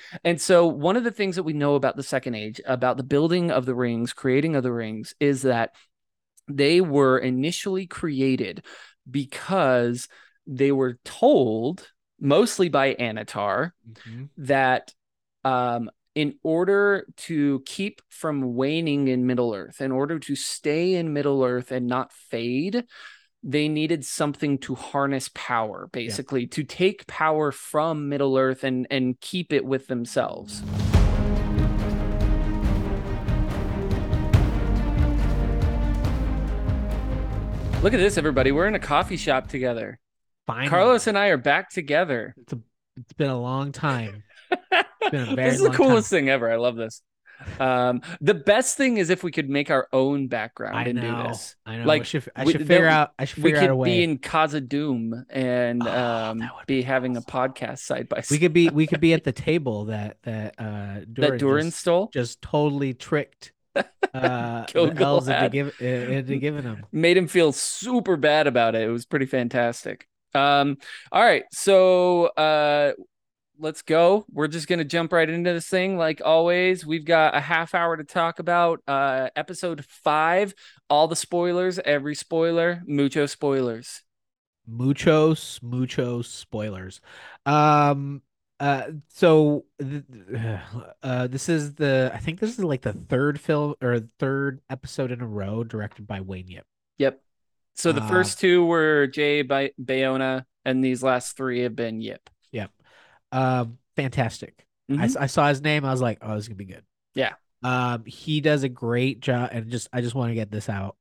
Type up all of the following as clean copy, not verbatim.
And so one of the things that we know about the Second Age, about the building of the rings, creating of the rings, is that they were initially created because they were told, mostly by Anatar, Hmm. that in order to keep from waning in Middle Earth, in order to stay in Middle Earth and not fade, they needed something to harness power, Yep. basically, to take power from Middle Earth and keep it with themselves. Look at this, everybody. We're in a coffee shop together. Carlos Finally. and I are back together. It's been a long time. It's been a This very is the long time. coolest thing ever. I love this. The best thing is if we could make our own background I and do know. this. I know. Like I should figure out we a could be way. in Casa Doom and Oh, that would be be having a awesome. podcast side by We side could be at the table that that Durin Durin stole. just totally tricked the Gilgal elves had into giving them. made him feel super bad about it. It was pretty fantastic. All right, so let's go. We're just gonna jump right into this thing. Like always, we've got a half hour to talk about episode 5. All the spoilers, every spoiler, mucho spoilers. Muchos spoilers. Um so this is the I think this is like the third film or third episode in a row directed by Wayne Yip. Yep. So the Um first two were Bayona, and these last three have been Yip. yep. Fantastic. Mm-hmm. I saw his name, I was like, oh, this is gonna be good. Yeah. He does a great job, and I just want to get this out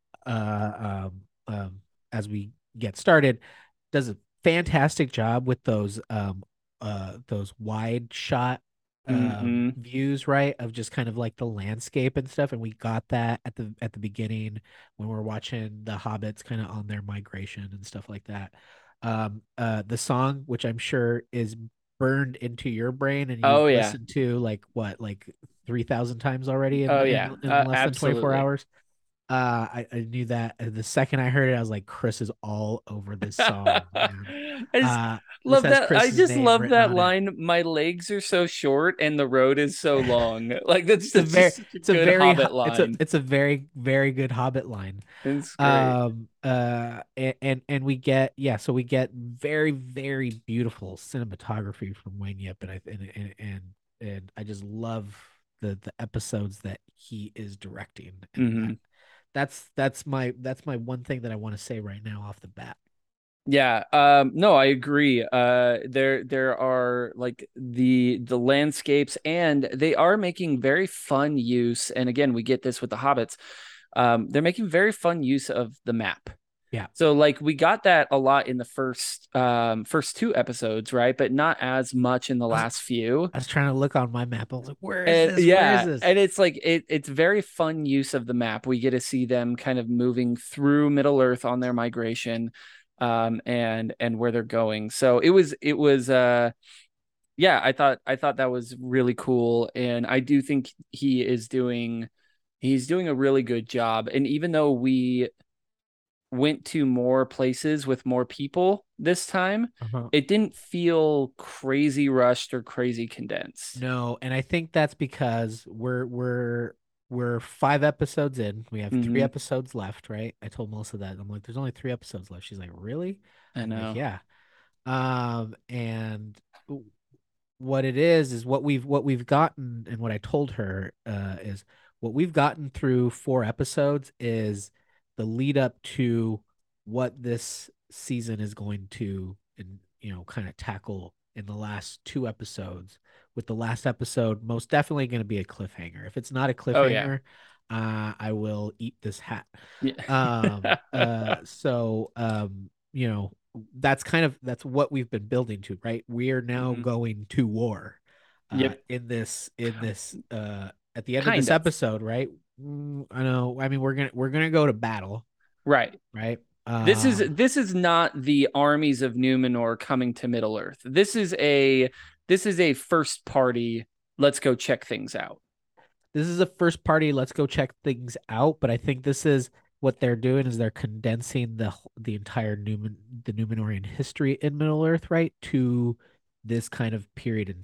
as we get started. Does a fantastic job with those wide shot Mm-hmm. views, right? Of just kind of like the landscape and stuff. And we got that at the beginning when we're watching the hobbits kind of on their migration and stuff like that. The song, which I'm sure is burned into your brain and you've Oh yeah. listened to like what, like 3,000 times already Oh yeah. in less than 24 Absolutely. hours. I knew that the second I heard it, I was like, Chris is all over this song, man. I just This love has that. I Chris's just name love written that on it. line. My legs are so short and the road is so long. Like that's just such a It's a good very Hobbit line. it's a very good Hobbit line. It's great. And we get, yeah, so we get very beautiful cinematography from Wayne Yip, and and I just love the episodes that he is directing, and Hmm. that's my one thing that I want to say right now off the bat. Yeah. No, I agree. There are like the landscapes, and they are making very fun use. And again, we get this with the Hobbits. They're making very fun use of the map. Yeah. So like we got that a lot in the first two episodes, right? But not as much in the last few. I was trying to look on my map. I was like, where is And this? Where is yeah, this? and it's like it's very fun use of the map. We get to see them kind of moving through Middle Earth on their migration, and where they're going. So it was yeah, I thought that was really cool, and I do think he's doing a really good job. And even though we went to more places with more people this time, Uh-huh. it didn't feel crazy rushed or crazy condensed. No, and I think that's because we're 5 episodes in. We have three Hmm. episodes left, right? I told Melissa that. I'm like, there's only 3 episodes left. She's like, really? I I'm like, know. yeah. And what it is what we've gotten, and what I told her is what we've gotten through 4 episodes is the lead up to what this season is going to, and kind of tackle in the last 2 episodes, with the last episode most definitely going to be a cliffhanger. If it's not a Oh yeah. cliffhanger, I will eat this hat. Yeah. That's what we've been building to, right? We are now Mhm. going to war Yep. in this at the end of Kind this of. episode, right? I know. I mean, we're gonna go to battle, Right. right? This is not the armies of Numenor coming to Middle Earth. This is a first party. Let's go check things out. This is a first party. Let's go check things out. But I think this is what they're doing is they're condensing the entire Numenorian history in Middle Earth, right, to this kind of period in time.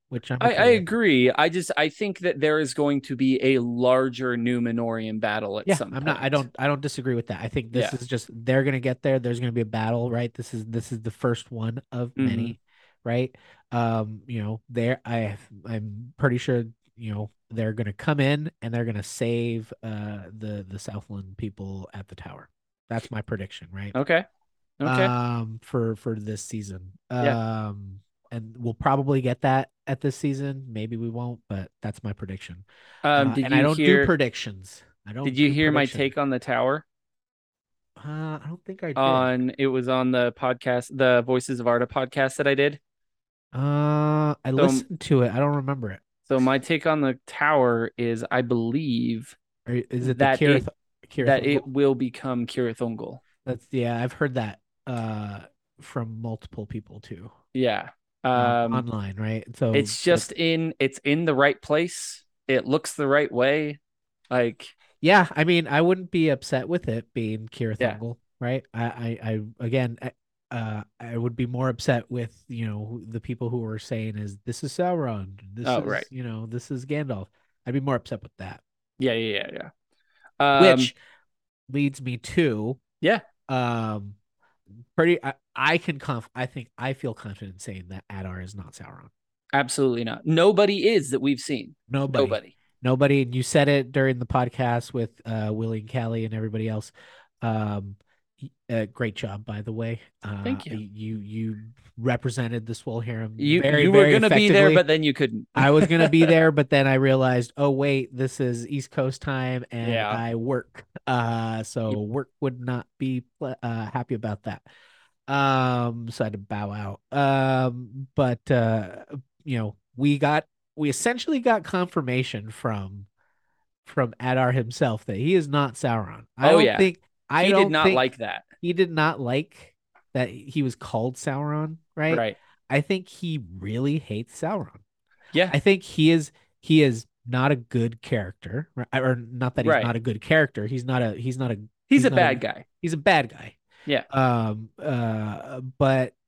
which I'm I okay with. agree. I think that there is going to be a larger Numenorian battle at Yeah, some I'm not. point. I don't disagree with that. I think this Yeah. is just they're gonna get there. There's gonna be a battle, right? This is the first one of Hmm. many, right? There I'm pretty sure they're gonna come in and they're gonna save the Southland people at the tower. That's my prediction, right? Okay. Okay. For this season. Yeah. And we'll probably get that at this season. Maybe we won't, but that's my prediction. Did And I you don't do hear predictions. I did don't you do hear my prediction. take on the tower? I don't think I did. On it was on the podcast, the Voices of Arda podcast that I did. I So listened to it. I don't remember it. so my take on the tower is I believe Or is it the that it Kirith Ungol? will become Cirith Ungol. That's yeah, I've heard that from multiple people too. Yeah. Um Online, right? So it's that just it's in the right place. It looks the right way. Like, yeah, I mean, I wouldn't be upset with it being Kirith yeah. Ungol, right? I again, I would be more upset with the people who were saying is this is Sauron, this Oh, right. is this is Gandalf. I'd be more upset with that. Yeah, yeah, yeah, yeah. Which leads me to Yeah, um pretty I think I feel confident saying that Adar is not Sauron. absolutely not. Nobody is that we've seen. Nobody. Nobody. Nobody, and you said it during the podcast with Willie and Callie and everybody else. Um Great job, by the way. Thank you. You represented the Swole Harem very, You were very gonna be there, effectively. but then you couldn't. I was gonna be there, but then I realized, oh wait, this is East Coast time and Yeah. I work. You, So work would not be happy about that. So I had to bow out. But we essentially got confirmation from Adar himself that he is not Sauron. oh yeah. I He did don't not think like that. he did not like that he was called Sauron, right? Right. I think he really hates Sauron. Yeah. I think he is not a good character, right? Or not that he's Right. not a good character. He's He's a not a bad guy. he's a bad guy. Yeah. But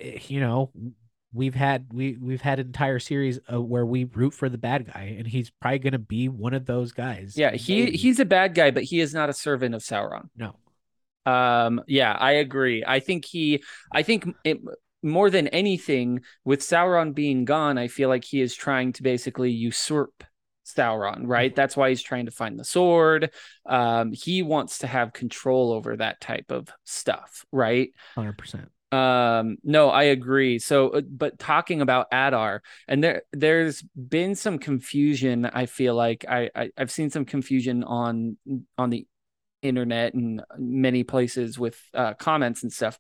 we've had an entire series where we root for the bad guy, and he's probably gonna be one of those guys. Yeah. Maybe. He's a bad guy, but he is not a servant of Sauron. No. Yeah, I agree. I think it more than anything, with Sauron being gone, I feel like he is trying to basically usurp Sauron, right? That's why he's trying to find the sword. He wants to have control over that type of stuff, right? 100%. No, I agree. So, but talking about Adar, and there's been some confusion. I feel like I've seen some confusion on the internet and many places with comments and stuff.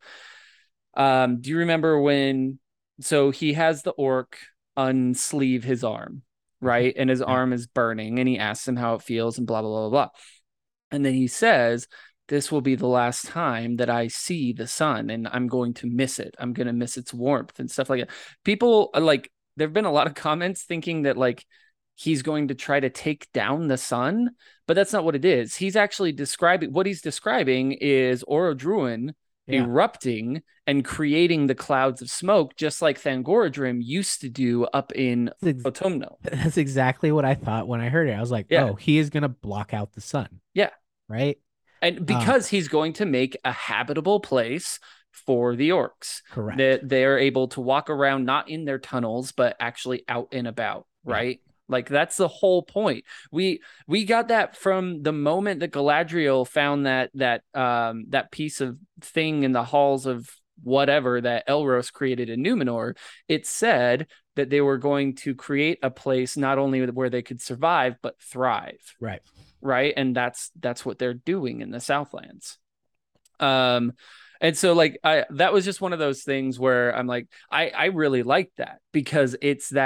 Do you remember when? So he has the orc unsleeve his arm, Mhm. right? And his Yeah. arm is burning, and he asks him how it feels, and blah blah blah blah. And then he says, "This will be the last time that I see the sun, and I'm going to miss it. I'm going to miss its warmth and stuff like that." People are like, there have been a lot of comments thinking that like he's going to try to take down the sun, but that's not what it is. He's actually describing what he's describing is Orodruin Yeah. erupting and creating the clouds of smoke, just like Thangorodrim used to do up in That's, Autumno. that's exactly what I thought when I heard it. I was like, Yeah, oh, he is gonna block out the sun, yeah. right? And Uh, because he's going to make a habitable place for the orcs, Correct. that they're able to walk around not in their tunnels but actually out and about, Yeah. right? Like that's the whole point. We got that from the moment that Galadriel found that piece of thing in the halls of whatever that Elros created in Numenor. It said that they were going to create a place not only where they could survive but thrive, Right. right? And that's what they're doing in the Southlands. Um, and so like I that was just one of those things where I'm like I really like that because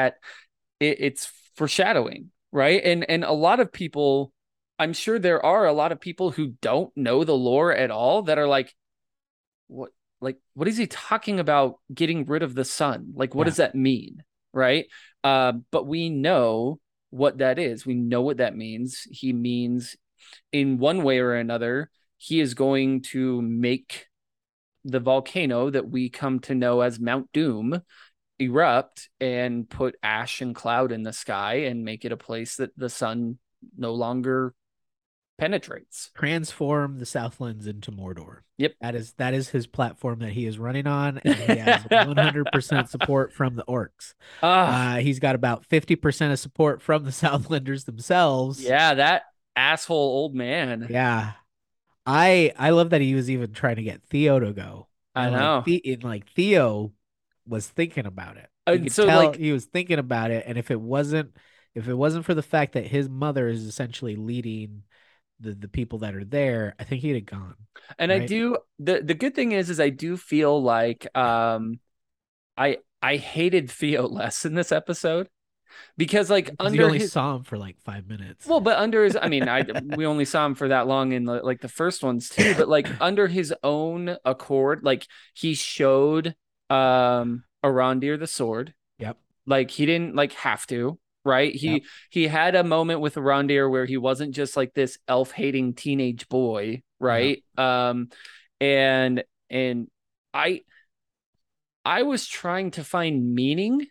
it's foreshadowing, right? And a lot of people, I'm sure there are a lot of people who don't know the lore at all that are what what is he talking about getting rid of the sun? Like what Yeah. does that mean, right? But we know what that is. We know what that means. He means in one way or another, he is going to make the volcano that we come to know as Mount Doom erupt and put ash and cloud in the sky and make it a place that the sun no longer penetrates. Transform the Southlands into Mordor. Yep. That is his platform that he is running on, and he has 100% support from the orcs. Ah, He's got about 50% of support from the Southlanders themselves. yeah, that asshole old man. Yeah, I love that he was even trying to get Theo to go, I know. and like Theo was thinking about it. You And could so tell like he was thinking about it, and if it wasn't for the fact that his mother is essentially leading the people that are there, I think he'd have gone. and I Right? do the good thing is I do feel like I hated Theo less in this episode because like Because you under only his saw him for like 5 minutes. well, but under his I mean I we only saw him for that long in like the first ones too, but like under his own accord, like he showed Arondir the sword. Yep. Like he didn't like have to, right? Yep. He had a moment with Arondir where he wasn't just like this elf hating teenage boy, Yep. right? And I I was trying to find meaning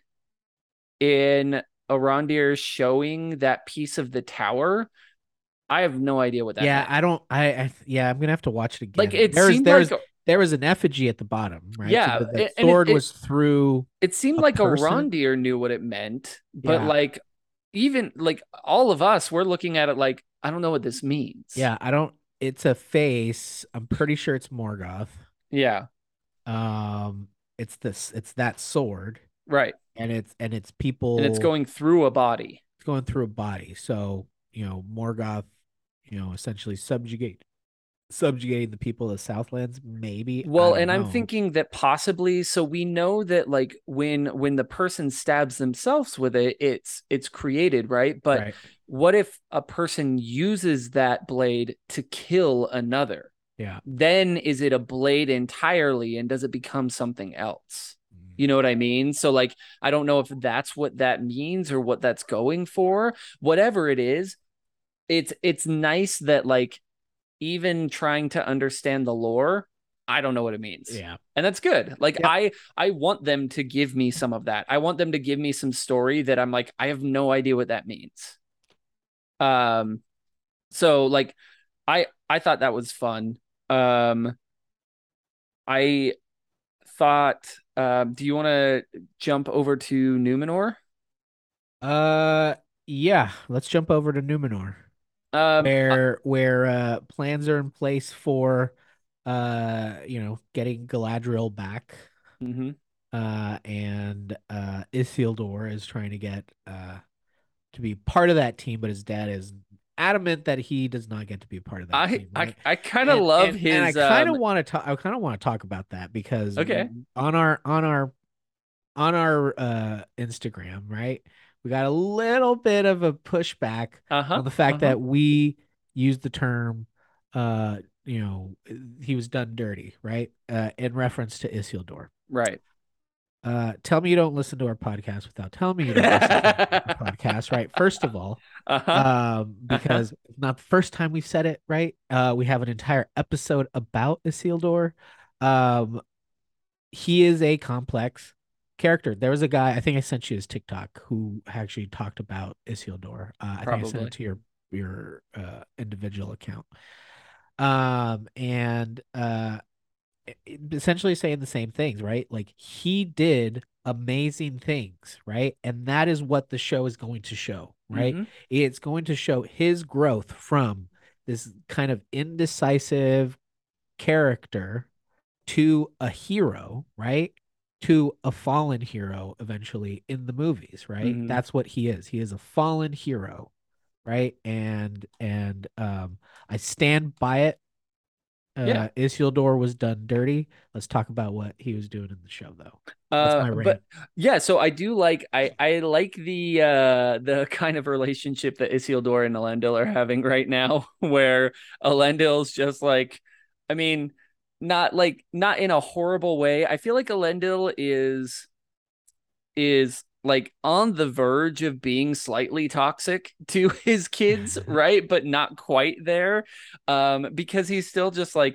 in Arondir showing that piece of the tower. I have no idea what that Yeah, meant. I don't. Yeah, I'm gonna have to watch it Like again. it There's seemed like there's there was an effigy at the bottom, right? So yeah, that and sword was through it seemed a like person. Arondir knew what it meant, but Yeah, like even like all of us, we're looking at it like I don't know what this means. yeah. I don't. It's a face. I'm pretty sure it's Morgoth. Yeah, Um, it's this. It's that sword, right. and it's And it's people. going through a body. It's going through a body. So Morgoth, essentially subjugating the people of the Southlands. Maybe I Well, don't and I'm know. thinking that possibly so we know that like when the person stabs themselves with it, it's created, right? But Right. what if a person uses that blade to kill another? Yeah. Then is it a blade entirely and does it become something else? You know what I mean? So like I don't know if that's what that means or what that's going for. Whatever it is, it's nice that like even trying to understand the lore, I don't know what it means. Yeah. And that's good. Like Yep. I want them to give me some of that. I want them to give me some story that I'm like I have no idea what that means. Um so like I thought that was fun. Um I thought do you want to jump over to Numenor? Uh, yeah. Let's jump over to Numenor, Um uh, where plans are in place for getting Galadriel back. mhm. And Isildur is trying to get to be part of that team, but his dad is adamant that he does not get to be a part of that I team, I right? I kind of And love and and I his kind of want to talk. I kind of want to talk about that because okay. on our Instagram, right? We got a little bit of a pushback Uh-huh. on the fact Uh-huh. that we used the term, uh, he was done dirty, right? In reference to Isildur. Right. Tell me you don't listen to our podcast without telling me you don't listen to our podcast, right? First of all, Uh-huh. Uh-huh. because it's not the first time we said it, right? We have an entire episode about Isildur. Um, he is a complex character. There was a guy, I think I sent you his TikTok, who actually talked about Isildur. I think I sent it Probably. to your individual account. And essentially saying the same things, right? Like he did amazing things, right? And that is what the show is going to show, right? Mm-hmm. It's going to show his growth from this kind of indecisive character to a hero, right? To a fallen hero eventually in the movies, right? Mm-hmm. That's what he is. He is a fallen hero, right? And I stand by it. Yeah. Isildur was done dirty. Let's talk about what he was doing in the show, though. That's my But rant. yeah, so I do like I like the kind of relationship that Isildur and Elendil are having right now, where Elendil's just like, I mean, not in a horrible way. I feel like Elendil is like on the verge of being slightly toxic to his kids, right? But not quite there. Because he's still just like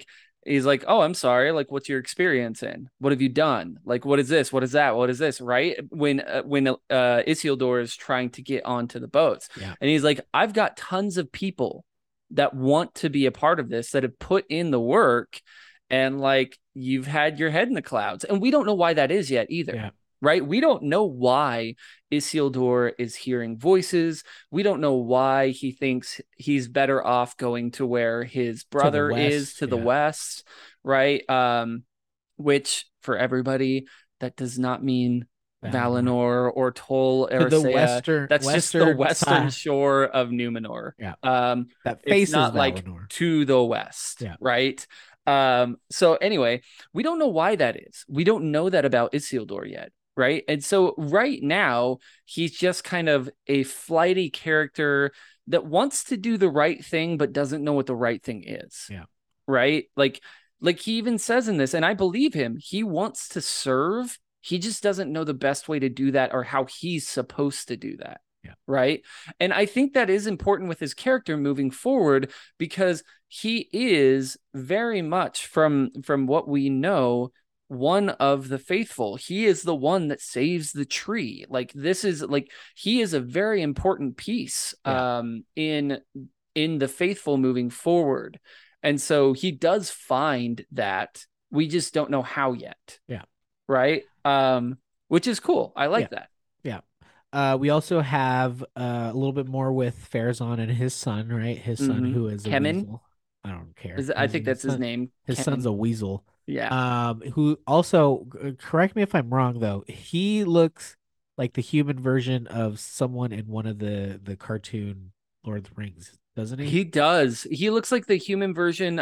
He's like, "Oh, I'm sorry. Like, what's your experience in? What have you done? Like, what is this? What is that? What is this?" Right? When Isildur is trying to get onto the boats, Yeah. and he's like, "I've got tons of people that want to be a part of this, that have put in the work, and like you've had your head in the clouds, and we don't know why that is yet either." Yeah. Right? We don't know why Isildur is hearing voices. We don't know why he thinks he's better off going to where his To the brother is, west. to the Yeah. west, right? Which for everybody, that does not mean Valinor. Valinor or Tol To the Eressëa. That's just the western western side. shore of Numenor. Yeah. Um, That it's faces not like Valinor. to the west, Yeah. right? So anyway, we don't know why that is. We don't know that about Isildur yet, right? And so right now, he's just kind of a flighty character that wants to do the right thing but doesn't know what the right thing is, Yeah. right? Like he even says in this, and I believe him, he wants to serve. He just doesn't know the best way to do that or how he's supposed to do that. Yeah. Right. And I think that is important with his character moving forward, because he is very much from what we know, one of the faithful. He is the one that saves the tree. Like this is like he is a very important piece Yeah. in the faithful moving forward. And so he does find that, we just don't know how yet, Yeah. right? Which is cool. I Yeah. like that. Yeah. We also have a little bit more with Farazan and his son, right? His son, Mm-hmm. who is a Kemen, weasel. I don't care. is I think that's his Son, name. his son's Kemen. a weasel. Yeah. Who also, correct me if I'm wrong though, he looks like the human version of someone in one of the cartoon Lord of the Rings, doesn't he? He does. He looks like the human version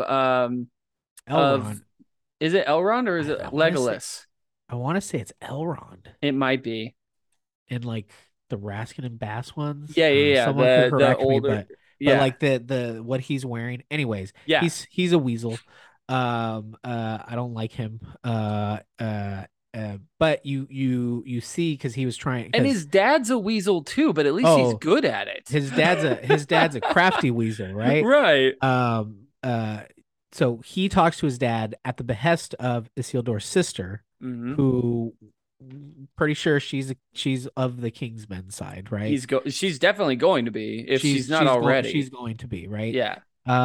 of Elrond. is it Elrond or is it I want to say, Legolas? it's Elrond It might be. in like the Raskin and Bass ones. Yeah, I don't yeah, know. yeah. Someone could The correct me, older, but yeah. like the what he's wearing. Anyways, Yeah. he's a weasel. I don't like him. But you see because he was trying And because his dad's a weasel too, but at least he's oh good at it. his dad's a crafty weasel, right? Right. Um uh so he talks to his dad at the behest of Isildur's sister, Hmm. who pretty sure she's of the Kingsmen side, right? She's definitely going to be, if she's not She's already. going to be, right? Yeah.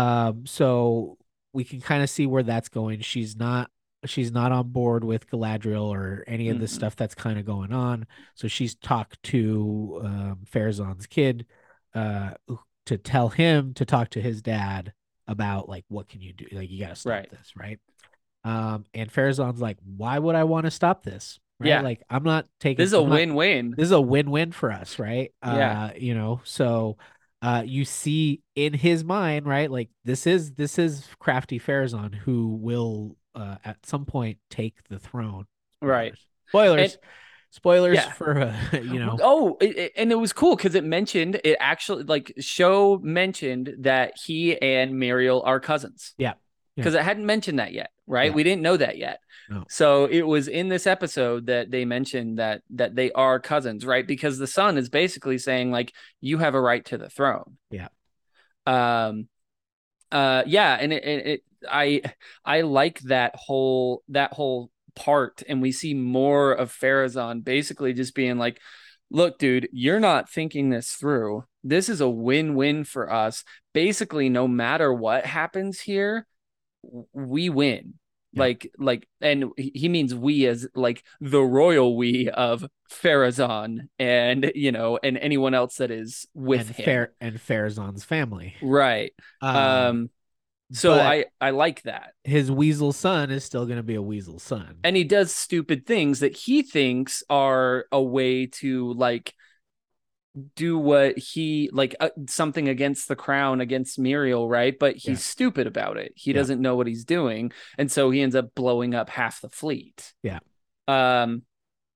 So we can kind of see where that's going. She's not on board with Galadriel or any of the Mm-mm. stuff that's kind of going on. So she's talked to Farazan's kid uh to tell him to talk to his dad about like what can you do? Like you got to stop Right. this, right? And Farazan's like, why would I want to stop this? Right? Yeah. Like I'm not This taking is a I'm not win-win. this is a win-win for us, right? Yeah. So you see in his mind, right? Like this is crafty Farazan who will at some point take the throne. Right. Spoilers. And Spoilers. Spoilers yeah. for Oh, and it was cool because it actually, like, show mentioned that he and Muriel are cousins, yeah. Yeah. because it hadn't mentioned that yet, right? Yeah. We didn't know that yet. No. So it was in this episode that they mentioned that they are cousins, right? Because the son is basically saying like, you have a right to the throne. Yeah. Um yeah, and I like that whole part, and we see more of Farazan basically just being like, look, dude, you're not thinking this through. This is a win-win for us. Basically, no matter what happens here, we win. Yeah. And he means we as like the royal we of Farazan, and anyone else that is with him. And Farazan's family. Right. Um, Um, so but I like that. his weasel son is still gonna be a weasel son. And he does stupid things that he thinks are a way to like do what he like, something against the crown, against Muriel, right? But Yeah. he's stupid about it. He Yeah. doesn't know what he's doing, and so he ends up blowing up half the fleet. Yeah. Um,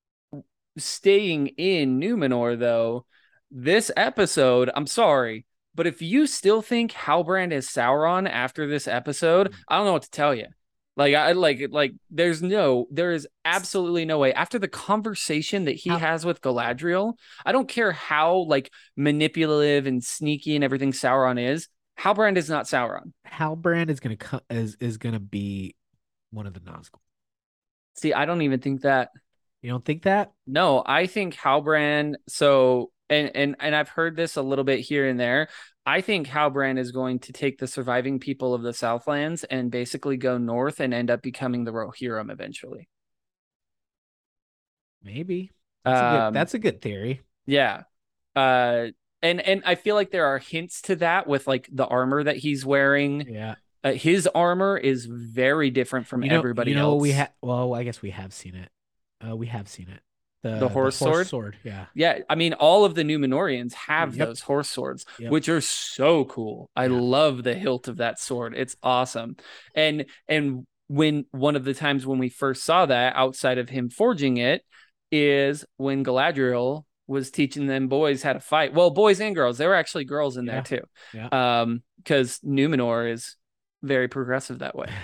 Staying in Numenor though, this episode, I'm sorry, but if you still think Halbrand is Sauron after this episode, I don't know what to tell you. Like I like there is absolutely no way, after the conversation that he How has with Galadriel. I don't care how like manipulative and sneaky and everything Sauron is. Halbrand is not Sauron. Halbrand is gonna is gonna be one of the Nazgul. See, I don't even think that. You don't think that? No, I think Halbrand. So, and I've heard this a little bit here and there. I think Halbrand is going to take the surviving people of the Southlands and basically go north and end up becoming the Rohirrim eventually. Maybe. Um, That's a good theory. yeah. Uh, and I feel like there are hints to that with like the armor that he's wearing. Yeah. His armor is very different from You everybody know we else. have well, I guess we have seen it. We have seen it. The The horse horse sword. sword, yeah. Yeah, I mean, all of the Numenorians have Yep. those horse swords, Yep. which are so cool. I Yeah. love the hilt of that sword. It's awesome. And when one of the times when we first saw that outside of him forging it is when Galadriel was teaching them boys how to fight. Well, boys and girls. There were actually girls in there Yeah. too. Yeah. Because Numenor is very progressive that way.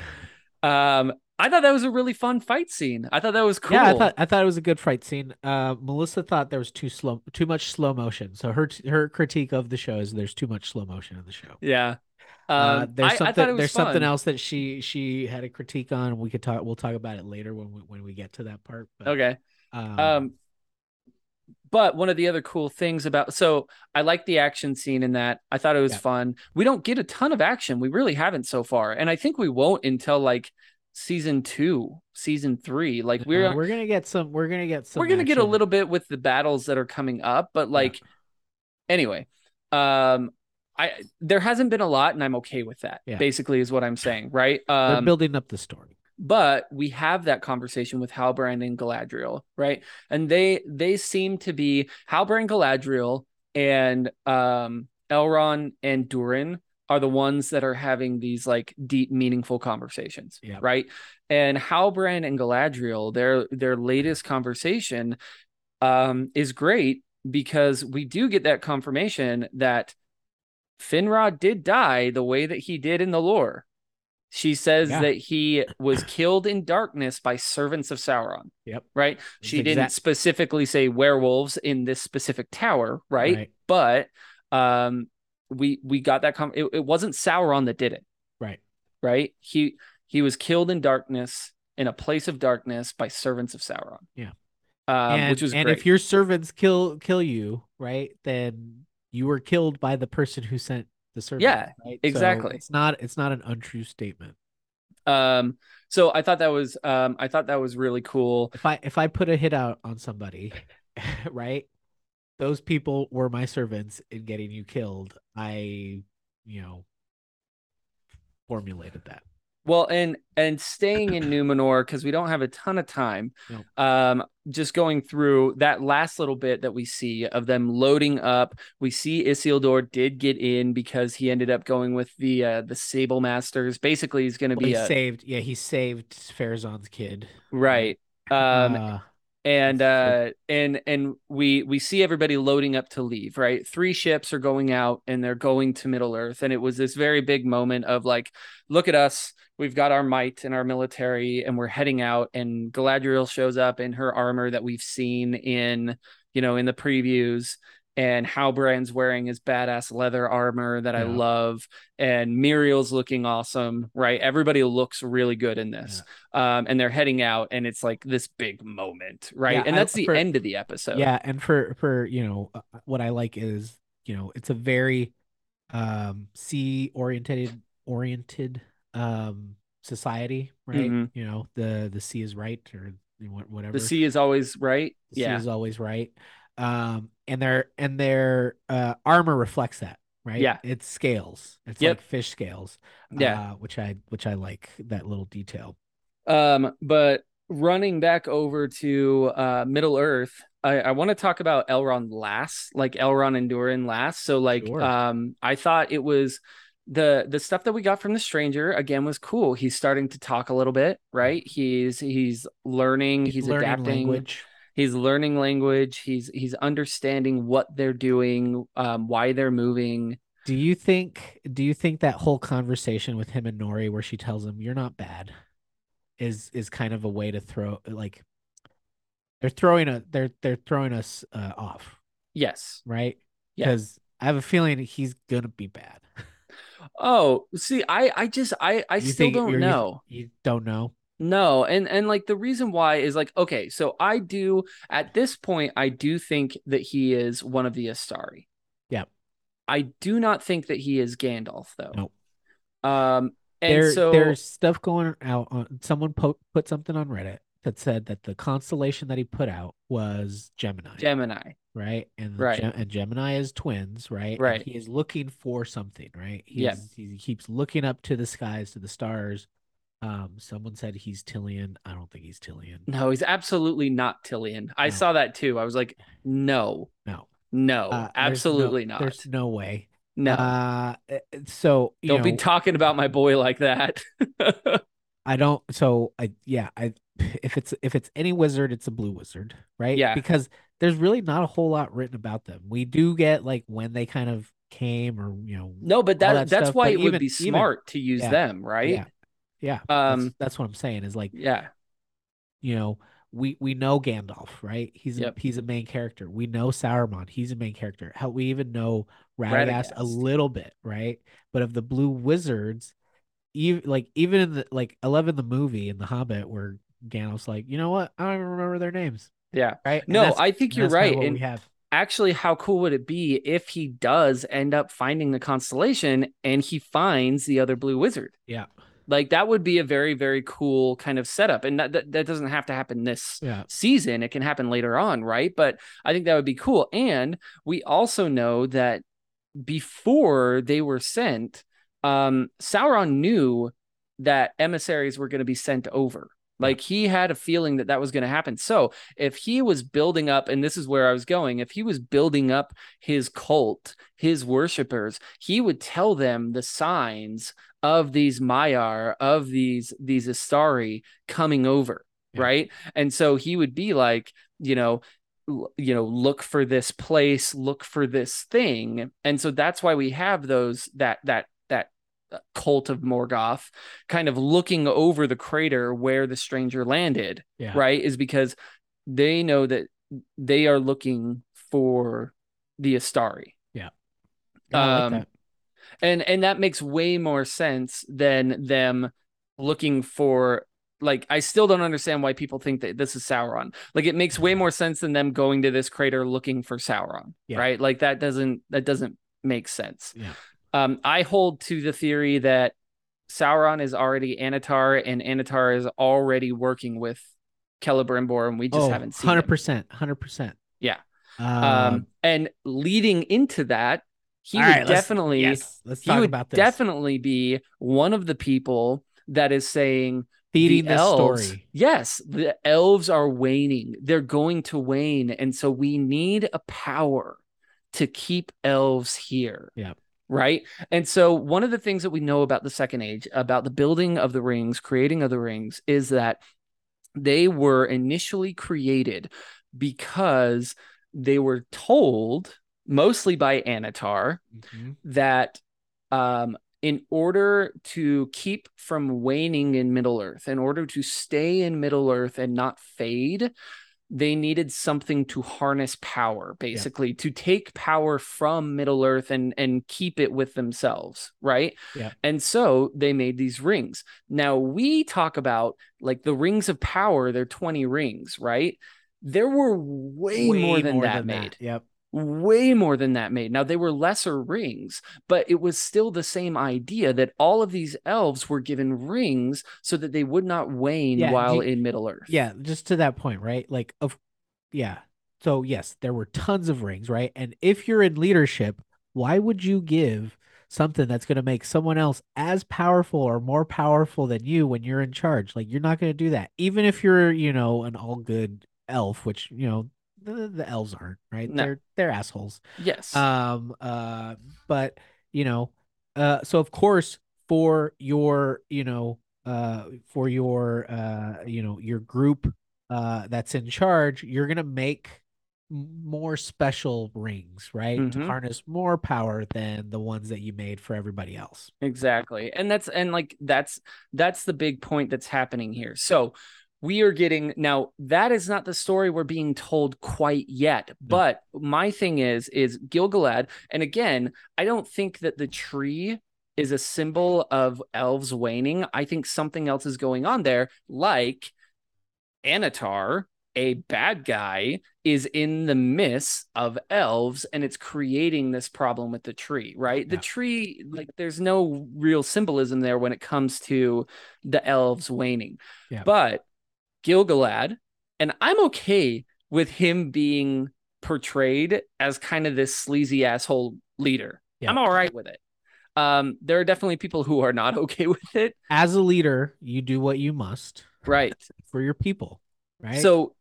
I thought that was a really fun fight scene. I thought that was Yeah, cool. I thought it was a good fight scene. Melissa thought there was too much slow motion. So her critique of the show is there's too much slow motion in the show. Yeah. I thought it was There's something fun. else that she had a critique on. We'll talk about it later when we get to that part. But Okay. um Um, but one of the other cool things about so I like the action scene in that. I thought it was yeah. fun. We don't get a ton of action. We really haven't so far. And I think we won't until like season two, season three. Like We're gonna get we're some gonna get a action. little bit with the battles that are coming up, but Yeah. like anyway, um I there hasn't been a lot and I'm okay with that. Yeah. Basically is what I'm saying, right? They're building up the story. But we have that conversation with Halbrand and Galadriel, right? And they seem to be Halbrand, Galadriel, and Elrond and Durin are the ones that are having these like deep, meaningful conversations, Yeah. right? And Halbrand and Galadriel, their latest conversation is great because we do get that confirmation that Finrod did die the way that he did in the lore. She says Yeah. that he was killed in darkness by servants of Sauron, Yep. right? It's She didn't exact specifically say werewolves in this specific tower, right? right. But we got that it wasn't Sauron that did it, Right. right? He was killed in darkness in a place of darkness by servants of Sauron. Yeah. Which was And if great. your servants kill you, right, then you were killed by the person who sent the servant, Yeah, right? So exactly. it's not an untrue statement. Um, so I thought that was really cool. If I put a hit out on somebody, right, those people were my servants in getting you killed. You know, formulated that. Well, and staying in Numenor because we don't have a ton of time. No. Just going through that last little bit that we see of them loading up. We see Isildur did get in because he ended up going with the Sable Masters. Basically, he's going to Well, be a he saved Farazan's kid, right? right. Um, Uh, and we see everybody loading up to leave, right? Three ships are going out and they're going to Middle Earth, and it was this very big moment of like, look at us, we've got our might and our military and we're heading out. And Galadriel shows up in her armor that we've seen in in the previews, and Halbrand's wearing his badass leather armor that I yeah, love, and Muriel's looking awesome, right? Everybody looks really good in this. yeah, And they're heading out and it's like this big moment, right? yeah. And I that's the for end of the episode. Yeah, and for what I like is it's a very sea oriented society, right? Mm-hmm. The sea is right, or The whatever. sea is always right. The sea Yeah. is always right. And their armor reflects that, right? Yeah. It's scales. It's like Yep. fish scales, Yeah. which I like that little detail. But running back over to Middle Earth, I want to talk about Elrond last, like Elrond and Durin last. So like Sure. I thought it was the stuff that we got from the stranger again was cool. He's starting to talk a little bit, Yeah. right? He's learning, He's he's learning adapting, language. he's learning language, he's understanding what they're doing, why they're moving. Do you think that whole conversation with him and Nori where she tells him you're not bad is kind of a way to throw like they're throwing us off, Yes. right? Yeah. Because I have a feeling he's gonna be bad. Oh, see, I You still think don't know. you don't know? No, and like the reason why is like, okay, so I do at this point I do think that he is one of the Astari. Yeah. I do not think that he is Gandalf though. No. Um and There's so stuff going out on someone put something on Reddit that said that the constellation that he put out was Gemini, Gemini. right? And Right. and Gemini is twins, right? And Right. he is looking for something, right? Yeah. He keeps looking up to the skies, to the stars. Someone said he's Tillian. I don't think he's Tillian. No, he's absolutely not Tillian. I No, saw that too. I was like, no, no. no, absolutely There's not. no way. No. So Don't be talking about my boy like that. I don't. So I yeah I if it's any wizard, it's a blue wizard, right? Yeah. Because there's really not a whole lot written about them. We do get like when they kind of came or No, but all that that's stuff. why But it would be even smart to use yeah them, right? yeah yeah. Um, That's what I'm saying is like yeah. you know we know Gandalf, right? Yep. He's a main character. We know Sauron, he's a main character. Hell, we even know Radagast a Radagast. little bit, right? But of the blue wizards, even in the like 11 the movie in the Hobbit where Gandalf's like, you know what, I don't even remember their names, Yeah. right? No, I think And you're that's kind of right. what we And have. actually, how cool would it be if he does end up finding the constellation and he finds the other blue wizard? Yeah, Like that would be a very, very cool kind of setup. And that doesn't have to happen this yeah. season. It can happen later on, right? But I think that would be cool. And we also know that before they were sent, Sauron knew that emissaries were going to be sent over. Yeah. Like he had a feeling that that was going to happen. So if he was building up, and this is where I was going, if he was building up his cult, his worshippers, he would tell them the signs of these Maiar, of these Astari coming over, Yeah. right? And so he would be like, you know, look for this place, look for this thing. And so that's why we have those that cult of Morgoth kind of looking over the crater where the stranger landed, Yeah. right? Is because they know that they are looking for the Astari. Yeah. No, I like Um that. and that makes way more sense than them looking for, like, I still don't understand why people think that this is Sauron. Like it makes way more sense than them going to this crater looking for Sauron, Yeah. right? Like that doesn't make sense. Yeah. I hold to the theory that Sauron is already Anatar and Anatar is already working with Celebrimbor and we just Oh, haven't seen him. 100%. 100%. Yeah. Um, And leading into that, all he would right, definitely let's he talk would about this. definitely be one of the people that is saying the Feeding this elves, story. yes, the elves are waning. They're going to wane. And so we need a power to keep elves here. Yeah. Right. And so one of the things that we know about the Second Age, about the building of the rings, creating of the rings, is that they were initially created because they were told, mostly by Anatar, Mm-hmm. that in order to keep from waning in Middle Earth, in order to stay in Middle Earth and not fade, they needed something to harness power, Yeah. basically to take power from Middle Earth and keep it with themselves, right? Yeah. And so they made these rings. Now we talk about like the rings of power, they're 20 rings, right? There were way more Way than more that than that. made. Yep. Way more than that made. Now they were lesser rings, but it was still the same idea that all of these elves were given rings so that they would not wane Yeah. while in Middle Earth. Yeah. Just to that point, right? Like, yeah. So, yes, there were tons of rings, right? And if you're in leadership, why would you give something that's going to make someone else as powerful or more powerful than you when you're in charge? Like, you're not going to do that. Even if you're, an all good elf, which, the elves aren't, right? No. They're assholes. Yes. Um, uh, but you know, so of course for your group that's in charge, you're gonna make more special rings, right? To Mm-hmm. harness more power than the ones that you made for everybody else. Exactly. And that's the big point that's happening here. So we are getting now that is not the story we're being told quite yet. No. But my thing is Gilgalad, and again, I don't think that the tree is a symbol of elves waning. I think something else is going on there, like Anatar, a bad guy, is in the midst of elves and it's creating this problem with the tree, right? The Yeah. tree, like, there's no real symbolism there when it comes to the elves waning. Yeah. But Gilgalad, and I'm okay with him being portrayed as kind of this sleazy asshole leader. Yeah. I'm all right with it. There are definitely people who are not okay with it. As a leader, you do what you must Right. for your people, right? So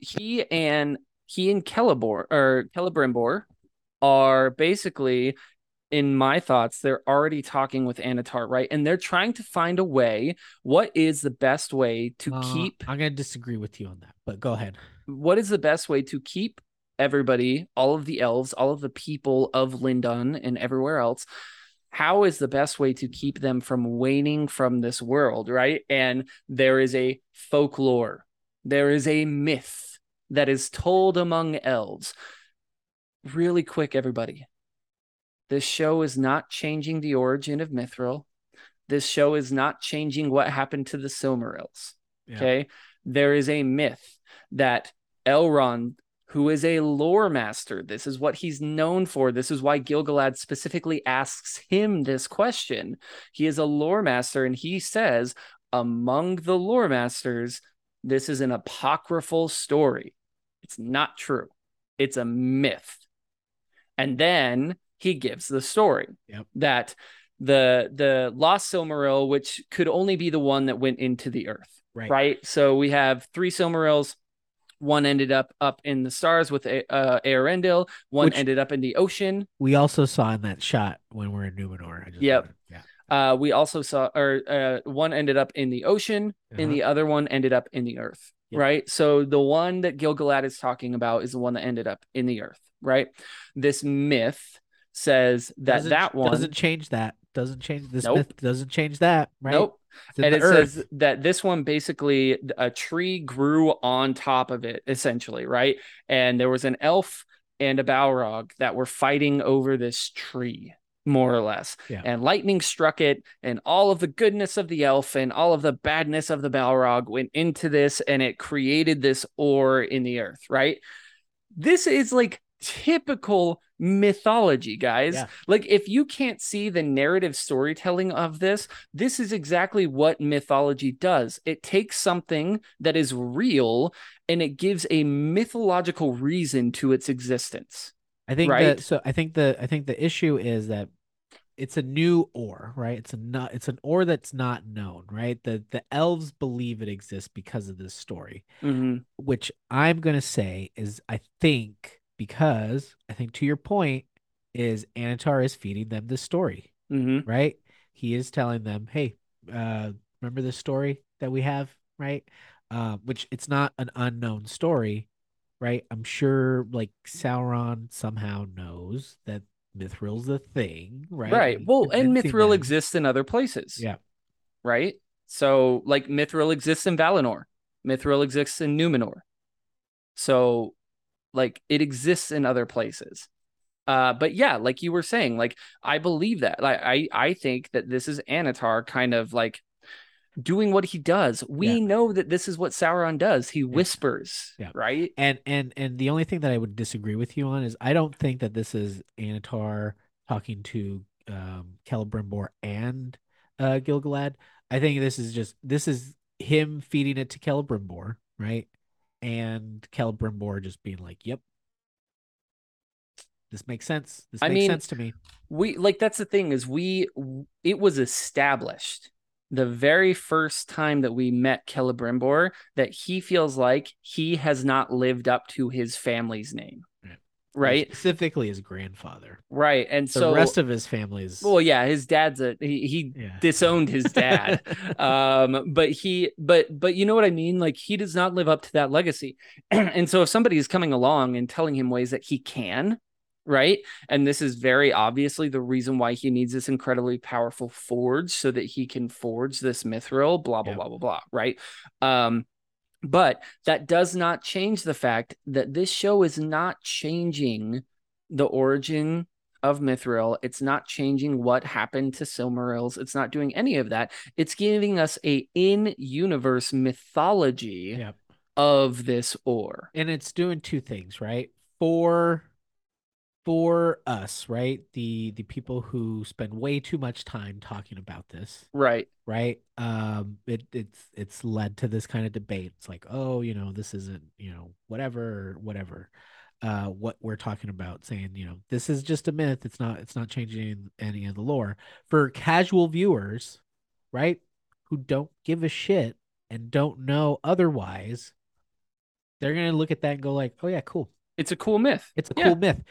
he and Celebrimbor are basically, in my thoughts, they're already talking with Anatar, right? And they're trying to find a way. What is the best way to keep I'm gonna disagree with you on that, but go ahead. what is the best way to keep everybody, all of the elves, all of the people of Lindon and everywhere else? How is the best way to keep them from waning from this world, right? And there is a folklore, there is a myth that is told among elves. Really quick, everybody. This show is not changing the origin of Mithril. This show is not changing what happened to the Silmarils. Yeah. Okay. There is a myth that Elrond, who is a lore master, this is what he's known for. This is why Gilgalad specifically asks him this question. He is a lore master, and he says, among the lore masters, this is an apocryphal story. It's not true. It's a myth. And then he gives the story Yep. that the lost Silmaril, which could only be the one that went into the earth, right? So we have three Silmarils. One ended up in the stars with Eärendil. One Which ended up in the ocean. we also saw in that shot when we're in Numenor. Yep. Yeah. We also saw, one ended up in the ocean, and the other one ended up in the earth, Yep. right? So the one that Gilgalad is talking about is the one that ended up in the earth, right? This myth says that that one doesn't change that. Doesn't change this Nope. myth. Doesn't change that. Right. Nope. It's in And the it earth. says that this one basically a tree grew on top of it, essentially, right? And there was an elf and a Balrog that were fighting over this tree, more or less. Yeah. And lightning struck it, and all of the goodness of the elf and all of the badness of the Balrog went into this, and it created this ore in the earth, right? This is like typical mythology, guys. Yeah. Like, if you can't see the narrative storytelling of this, this is exactly what mythology does. It takes something that is real and it gives a mythological reason to its existence. I think Right? I think the issue is that it's a new ore, right? It's an ore that's not known, right? The elves believe it exists because of this story, which I'm gonna say is because I think to your point is Anatar is feeding them this story, right? He is telling them, hey, remember this story that we have, right? Which it's not an unknown story, right? I'm sure like Sauron somehow knows that Mithril's a thing, right? Right. He's Well, and convincing Mithril them. exists in other places. Yeah. Right? So, like, Mithril exists in Valinor. Mithril exists in Numenor. So, like, it exists in other places. But yeah, like you were saying, like, I believe that. Like, I think that this is Anatar kind of like doing what he does. We know that this is what Sauron does. He whispers, right? And the only thing that I would disagree with you on is I don't think that this is Anatar talking to Celebrimbor and Gilgalad. I think this is him feeding it to Celebrimbor, right? And Celebrimbor just being like, "Yep, this makes sense. This makes sense to me." We like that's the thing is it was established the very first time that we met Celebrimbor that he feels like he has not lived up to his family's name. Right? Specifically his grandfather. Right. And the so rest of his family is well, yeah, his dad's he disowned his dad. But you know what I mean? Like, he does not live up to that legacy. And so if somebody is coming along and telling him ways that he can, right? And this is very obviously the reason why he needs this incredibly powerful forge so that he can forge this mithril, blah, blah, blah, blah, blah, right? But that does not change the fact that this show is not changing the origin of Mithril. It's not changing what happened to Silmarils. It's not doing any of that. It's giving us a in-universe mythology Yeah. of this ore. And it's doing two things, right? For us, right? The people who spend way too much time talking about this, Right. right? It's led to this kind of debate. It's like, oh, this isn't, whatever, whatever. What we're talking about, saying, this is just a myth. It's not changing any of the lore. For casual viewers, right, who don't give a shit and don't know otherwise, they're gonna look at that and go like, oh yeah, cool. It's a cool myth. It's a Yeah. cool myth.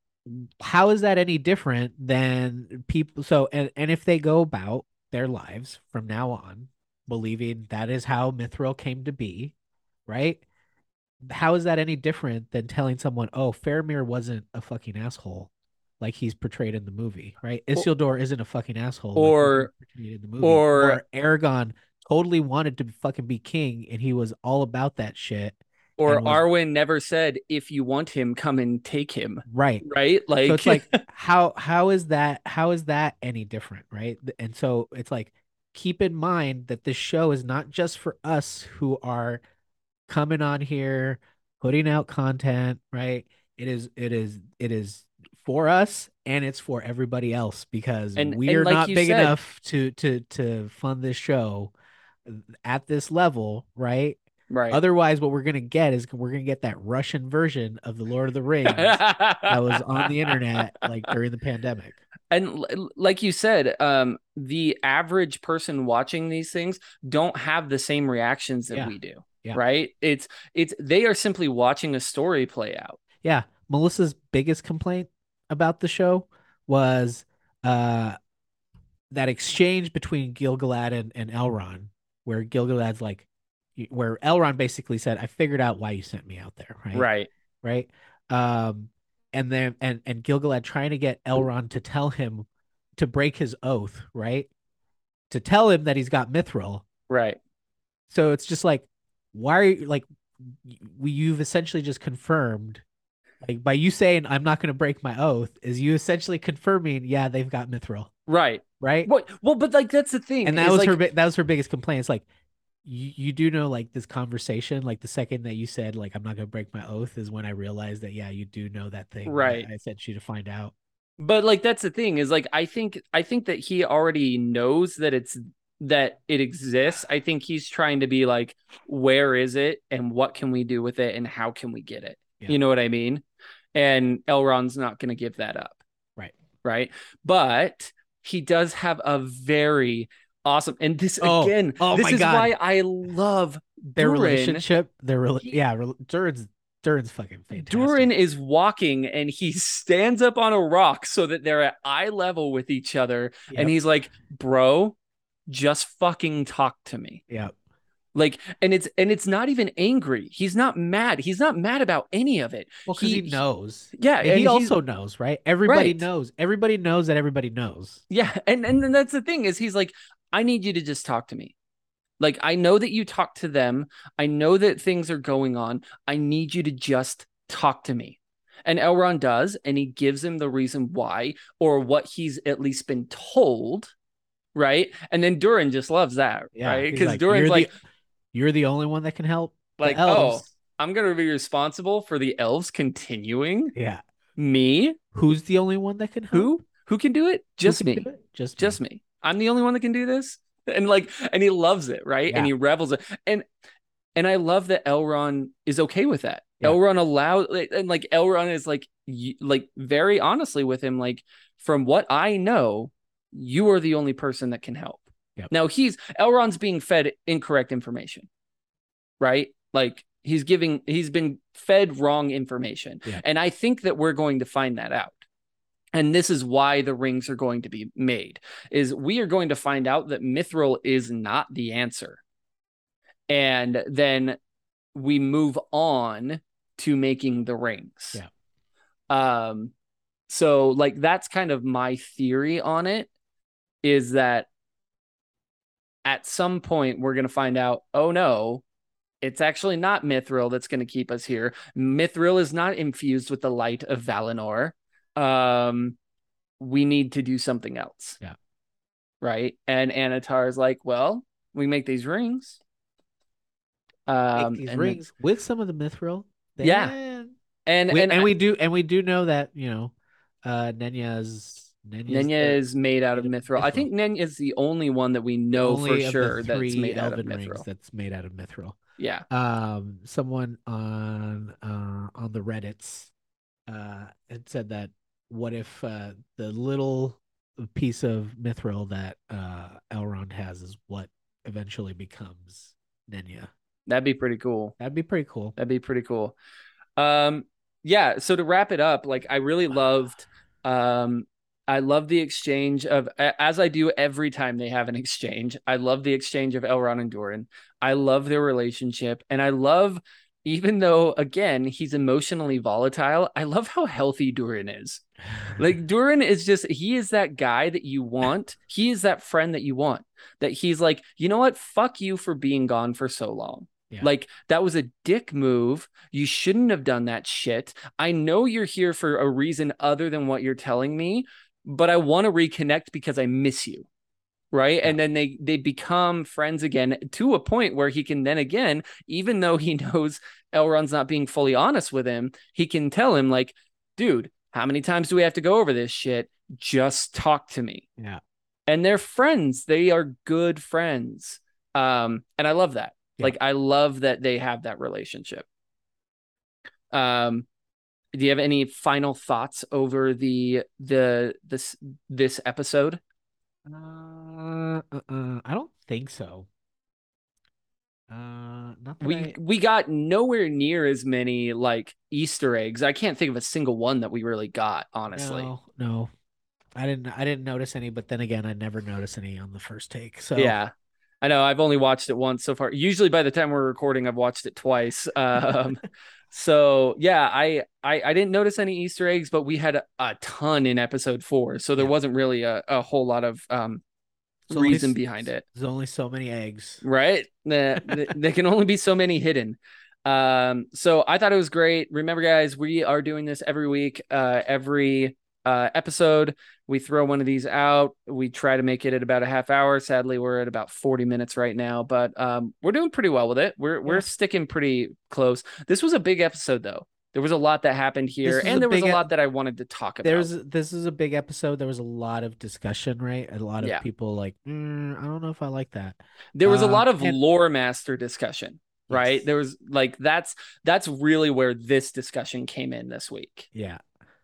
How is that any different than people? So, and if they go about their lives from now on believing that is how Mithril came to be, right? How is that any different than telling someone, oh, Faramir wasn't a fucking asshole like he's portrayed in the movie, right? Isildur isn't a fucking asshole like he's Or portrayed in the movie, or or Aragon totally wanted to fucking be king and he was all about that shit and or was Arwen never said, if you want him, come and take him. right. Right? So Like it's like how is that any different, right? And so it's like keep in mind that this show is not just for us who are coming on here, putting out content, right? It is for us and it's for everybody else because we and are like not you big said, enough to fund this show at this level, right? right. Otherwise, what we're gonna get is we're gonna get that Russian version of the Lord of the Rings that was on the internet like during the pandemic. And like you said, the average person watching these things don't have the same reactions that Yeah. we do, Yeah. right? It's they are simply watching a story play out. Yeah. Melissa's biggest complaint about the show was uh that exchange between Gilgalad and Elrond, where Gilgalad's like, where Elrond basically said, "I figured out why you sent me out there," right? Right. Right. Um, and then and Gilgalad trying to get Elrond to tell him to break his oath, right? To tell him that he's got Mithril. Right. So it's just like, why are you like, you've essentially just confirmed, like by you saying I'm not going to break my oath, is you essentially confirming, yeah, they've got Mithril, Right. right? Well, but like that's the thing And that is was like her biggest complaint. It's like you do know like this conversation, like the second that you said like I'm not gonna break my oath is when I realized that yeah, you do know that thing that right. I sent you to find out. But like that's the thing is like I think that he already knows that it exists. I think he's trying to be like, where is it and what can we do with it and how can we get it? Yeah. You know what I mean? And Elrond's not going to give that up, Right. right? But he does have a very awesome, and this Oh, again, oh this my is God. why I love Their Durin. relationship, He, yeah, Durin's fucking Durin fantastic. is walking and he stands up on a rock so that they're at eye level with each other. And Yep. he's like, bro, just fucking talk to me. Yep. Like, and it's not even angry. He's not mad. He's not mad about any of it. Well, because he knows. Yeah, And he and he's also knows, right? Everybody right. knows. Everybody knows that everybody knows. Yeah, and then that's the thing is he's like, I need you to just talk to me. Like, I know that you talk to them. I know that things are going on. I need you to just talk to me. And Elrond does, and he gives him the reason why, or what he's at least been told, right? And then Durin just loves that, Yeah. right? He's Because like, Durin's you're the only one that can help the oh, elves. I'm gonna be responsible for the elves continuing. Yeah. Me? Who's the only one that can help? Who? Who can do it? Who Just can do me. it? Just Just me. me. I'm the only one that can do this. And like, and he loves it, right? And Yeah. he revels it. And I love that Elrond is okay with that. Yeah. Elrond allows, and like Elrond is like very honestly with him, like from what I know, you are the only person that can help. Yep. Now Elrond's being fed incorrect information, right? Like he's been fed wrong information, Yeah. and I think that we're going to find that out. And this is why the rings are going to be made. Is we are going to find out that Mithril is not the answer, and then we move on to making the rings. Yeah. So like that's kind of my theory on it, is that at some point we're going to find out, oh no, it's actually not Mithril that's going to keep us here. Mithril is not infused with the light of Valinor. we need to do something else. Yeah. Right. And Anatar is like, well, we make these rings. Make these And then, rings with some of the mithril. yeah. Then And, we and and I, we do and we do know that, Nenya's Nenya the is made out of made of mithril. I mithril. think Nenya is the only one that we The know for only of the sure that's three made out of elven rings mithril. that's made out of mithril. Yeah. Someone on the Reddits had said that what if the little piece of mithril that Elrond has is what eventually becomes Nenya. That'd be pretty cool. That'd be pretty cool. That'd be pretty cool. Um, yeah. So to wrap it up, like I really loved, um, I love the exchange of, as I do every time they have an exchange. I love the exchange of Elrond and Durin. I love their relationship, and I love, even though again he's emotionally volatile, I love how healthy Durin is. Like Durin is just, he is that guy that you want. He is that friend that you want. That he's like, you know what? Fuck you for being gone for so long. Yeah. Like that was a dick move. You shouldn't have done that shit. I know you're here for a reason other than what you're telling me, but I want to reconnect because I miss you. Right. Yeah. And then they become friends again to a point where he can then again, even though he knows Elrond's not being fully honest with him, he can tell him, like, dude, how many times do we have to go over this shit? Just talk to me. Yeah. And they're friends. They are good friends. And I love that. Yeah. Like I love that they have that relationship. Um, do you have any final thoughts over this episode? I don't think so. Not that We got nowhere near as many like Easter eggs. I can't think of a single one that we really got, honestly. no. I didn't notice any, but then again, I never notice any on the first take. So Yeah. I know I've only watched it once so far. Usually by the time we're recording, I've watched it twice. So yeah, I didn't notice any Easter eggs, but we had a ton in episode 4. So there yeah, wasn't really a whole lot of there's only reason behind it. there's only so many eggs. Right? There can only be so many hidden. So I thought it was great. Remember, guys, we are doing this every week. Every episode, we throw one of these out. We try to make it at about a half hour. Sadly, we're at about 40 minutes right now, but we're doing pretty well with it. We're Yeah. sticking pretty close. This was a big episode, though. There was a lot that happened here, and there was a lot that I wanted to talk about. This is a big episode. There was a lot of discussion, right? A lot of Yeah. people like, I don't know if I like that. There was a lot of And lore master discussion, right? yes, There was like that's really where this discussion came in this week. yeah.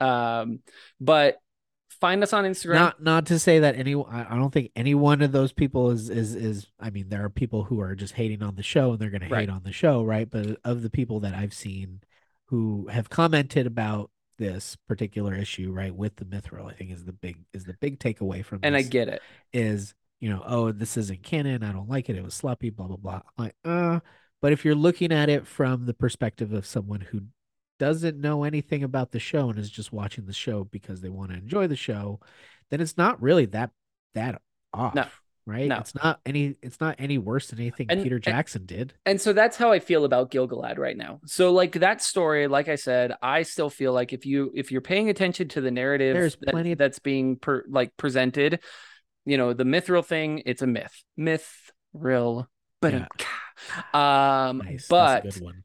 But find us on Instagram. Not to say that I don't think any one of those people is. I mean, there are people who are just hating on the show and they're going to Right. hate on the show, right? But of the people that I've seen who have commented about this particular issue, right, with the mithril, I think is the big takeaway from And I this get it. is, oh, this isn't canon. I don't like it. It was sloppy, blah blah blah. I'm like, but if you're looking at it from the perspective of someone who doesn't know anything about the show and is just watching the show because they want to enjoy the show, then it's not really that off, No, right? no. It's not any worse than anything And, Peter and Jackson did. and so that's how I feel about Gilgalad right now. So like that story, like I said, I still feel like if you're paying attention to the narrative There's plenty of that's being presented, the mithril thing, it's a myth, real, but yeah, nice. That's a but good one.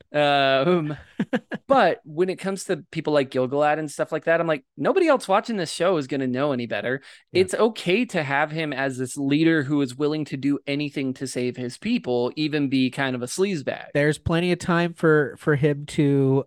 but when it comes to people like Gilgalad and stuff like that, I'm like, nobody else watching this show is going to know any better. Yeah. It's okay to have him as this leader who is willing to do anything to save his people, even be kind of a sleazebag. There's plenty of time for him to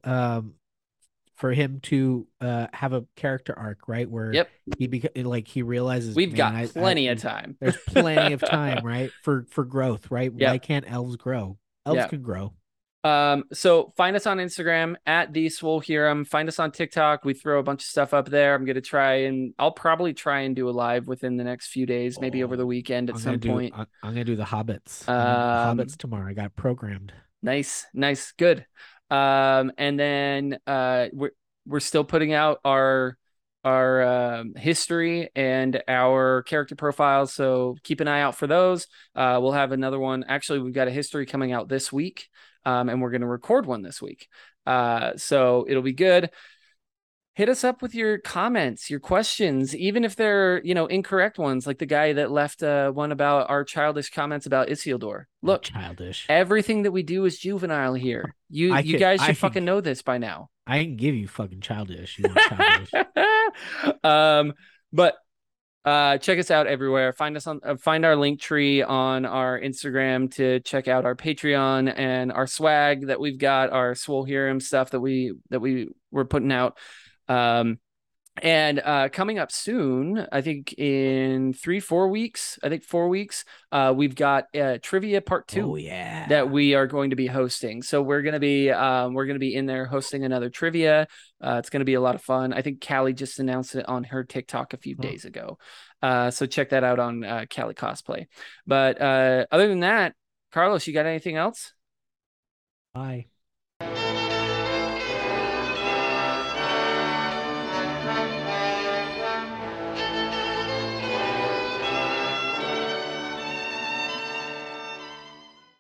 have a character arc, right? Where Yep. he realizes, We've got man, plenty of time. there's plenty of time, right? For growth, right? Yep. Why can't elves grow? Elves Yep. can grow. So find us on Instagram at the Swole Hiram. Find us on TikTok. We throw a bunch of stuff up there. I'll probably try and do a live within the next few days, maybe over the weekend at some point. I'm gonna do the Hobbits. Hobbits tomorrow. I got programmed. Nice, good. And then we're still putting out our history and our character profiles, so keep an eye out for those. We'll have another one. Actually, we've got a history coming out this week, and we're going to record one this week. So it'll be good. hit us up with your comments, your questions, even if they're, incorrect ones, like the guy that left one about our childish comments about Isildur. Look, Childish. everything that we do is juvenile here. You guys I should could fucking know this by now. I can give you fucking childish. You want childish? um, but check us out everywhere. Find our link tree on our Instagram to check out our Patreon and our swag that we've got, our Swole Hiram stuff that we were putting out. Um, and coming up soon, I think in 3-4 weeks, I think 4 weeks, we've got trivia part Oh two that yeah. we are going to be hosting. So we're gonna be in there hosting another trivia. It's gonna be a lot of fun. I think Callie just announced it on her TikTok a few Huh. days ago. So check that out on Callie Cosplay. But other than that, Carlos, you got anything else? Bye.